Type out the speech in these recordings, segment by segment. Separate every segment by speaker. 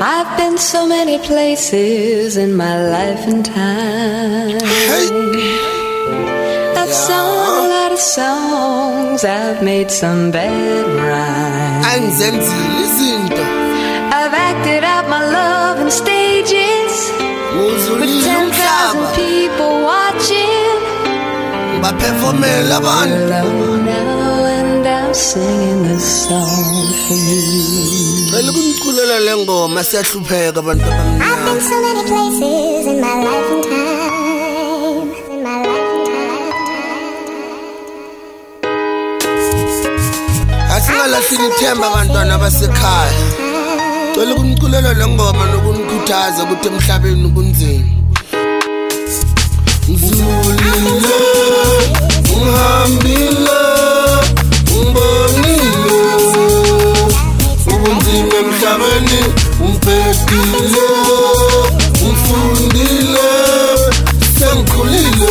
Speaker 1: I've been so many places in my life and time. I've sung a lot of songs, I've made some bad rhymes. I've acted out my love in stages with 10,000 people watching. Alone now and I'm singing this song for you.
Speaker 2: I've been so many places in my life and time.
Speaker 3: Asingalahli ithemba abantwana basekhaya. Cela ukumculela lengoma nokunikhuthaza ukuthi emhlabeni ubunzima. Ngizulile, ngihambile, ngibonile. Ubunzima emhlabeni ungiphethile, ungifundile, sengikhulile.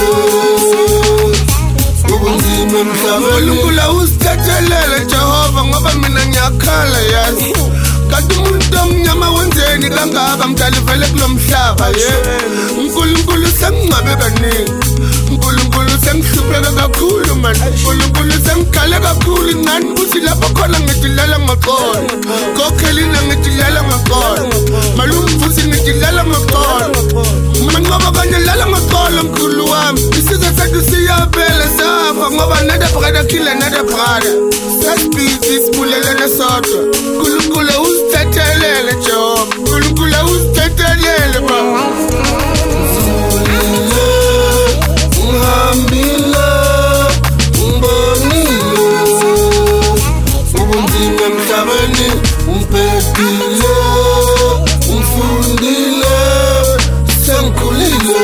Speaker 3: Ubunzima emhlabeni uNkulunkulu usithethelele Jehova ngoba mina ngiyakhala yazi. Kanti umuntu omnyama wenzeni kangaka mdali vele kulomhlaba uNkulunkulu sengingabe kaningi. uNkulunkulu sengihlupheka kakhulu man. uNkulunkulu sengikhale kakhulu ngani ukuthi lapho khona ngidilala ngaqola. Kokhelina ngidilala ngaqola. Malumvusi ngidilala ngaqola. Manqoba kanye lala ngaqola mkhulu wami. Isizwe sethu siyaphela safa ngoba nada brother kill another brother. Sasibhizi sibulelana sodwa. uNkulunkulu usithethelele Jehova. uNkulunkulu usithethelele baba. Ngihambile, ngibonile. Ubunzima emhlabeni ungiphethile, ungifundile, sengikhulile.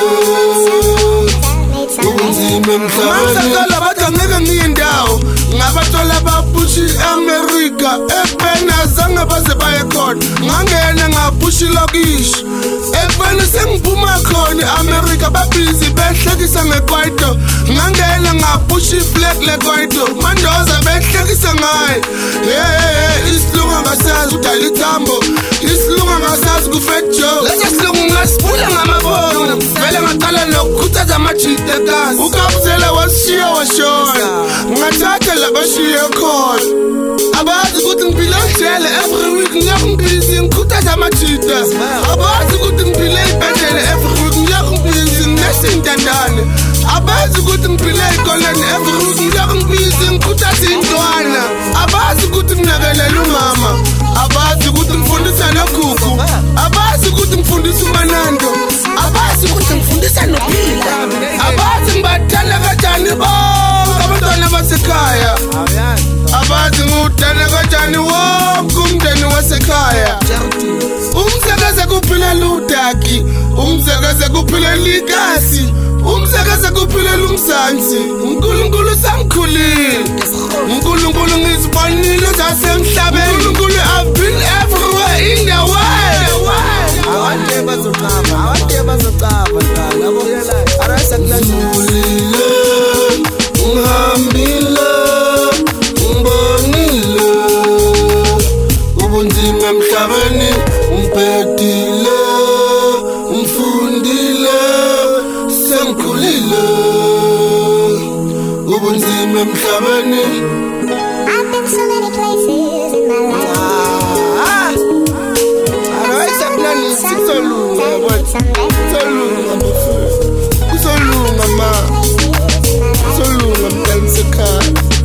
Speaker 3: Ubunzima emhlabeni bathi angeke ngiye indawo ngabathola babhushi eAmerica ephena zange baze baye khona. Ngangena ngabhushi lokishi ephena sengiphuma khona eAmerica babhizi behlekisa ngekwaito. Ngangena ngabhushi flag lekwaito mandoza behlekisa ngaye. Isilungu ngasazi udala ithambo, isilungu ngasazi kufetjo. Lesi silungu ngasibula ngamabongo vele ngaqala nokukhuthaza amajita kazi. Ukabuzela washiya washona ngathatha labashiya khona. Abazi ukuthi ngiphila ejele every week ngiyakungibhizi ngikhuthaza amajita. Abazi ukuthi ngiphila ibhedlela every week ngiyakungibhizi nginesintandane. Abazi ukuthi ngiphila ekoleni every week ngiyakungibhizi ngikhuthaza intwana. Abazi ukuthi nginakelela umama. Abazi ukuthi ngifundisa nokhukhu. Abazi ukuthi ngifundisa umanando. Abazi ukuthi ngifundisa nophila. Abazi ngibathanda kanjani bonke abantwana basekhaya. Abazi ngudana kanjani wonke umndeni wasekhaya. Umsakaze kuphilela udaki, umsakaze kuphilela ikasi, umsakaze kuphilela umzansi. uNkulunkulu sangikhulile, uNkulunkulu ngizibonile zasemhlabeni. uNkulunkulu I've been everywhere in the world. Awande bazocaba yabo arasa kulangulile. Ngihambile, ngibonile. Ubunzima emhlabeni ungiphethile, ungifundile, sengikhulile. Ubunzima emhlabeni.
Speaker 2: I've been so many places in my life.
Speaker 3: Alright, akulani sisolunga bathi. Kusolunga ma. Kusolunga mntana sekhaya.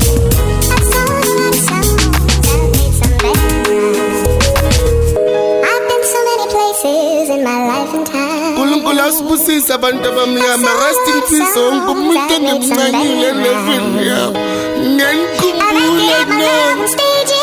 Speaker 2: I've been so many places in my life and time.
Speaker 3: uNkulunkulu asibusise abantu abamnyama. Rest in peace wonke umuntu engimncanyile nevini yabo. Ngenkhumbula no.